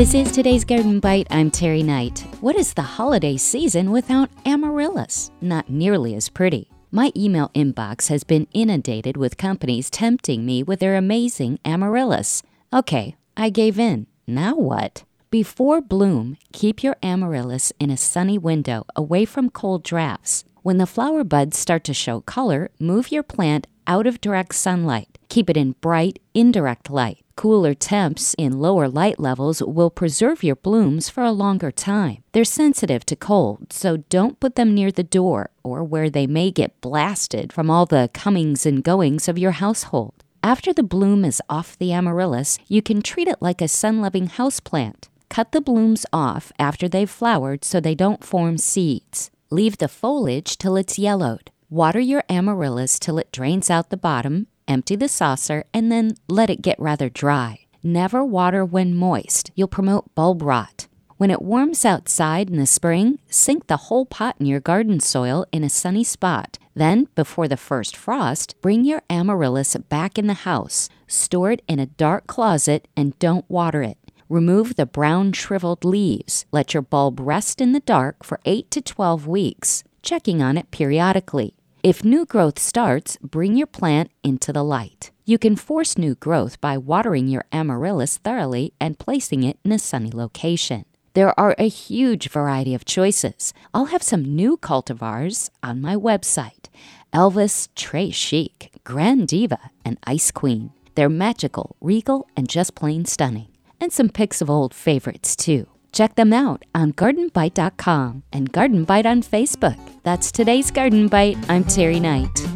This is today's Garden Bite. I'm Terry Knight. What is the holiday season without amaryllis? Not nearly as pretty. My email inbox has been inundated with companies tempting me with their amazing amaryllis. Okay, I gave in. Now what? Before bloom, keep your amaryllis in a sunny window away from cold drafts. When the flower buds start to show color, move your plant out of direct sunlight. Keep it in bright, indirect light. Cooler temps in lower light levels will preserve your blooms for a longer time. They're sensitive to cold, so don't put them near the door or where they may get blasted from all the comings and goings of your household. After the bloom is off the amaryllis, you can treat it like a sun-loving houseplant. Cut the blooms off after they've flowered so they don't form seeds. Leave the foliage till it's yellowed. Water your amaryllis till it drains out the bottom. Empty the saucer and then let it get rather dry. Never water when moist. You'll promote bulb rot. When it warms outside in the spring, sink the whole pot in your garden soil in a sunny spot. Then, before the first frost, bring your amaryllis back in the house. Store it in a dark closet and don't water it. Remove the brown shriveled leaves. Let your bulb rest in the dark for 8 to 12 weeks, checking on it periodically. If new growth starts, bring your plant into the light. You can force new growth by watering your amaryllis thoroughly and placing it in a sunny location. There are a huge variety of choices. I'll have some new cultivars on my website. Elvis, Très Chic, Grand Diva, and Ice Queen. They're magical, regal, and just plain stunning. And some pics of old favorites, too. Check them out on gardenbite.com and Garden Bite on Facebook. That's today's Garden Bite. I'm Terry Knight.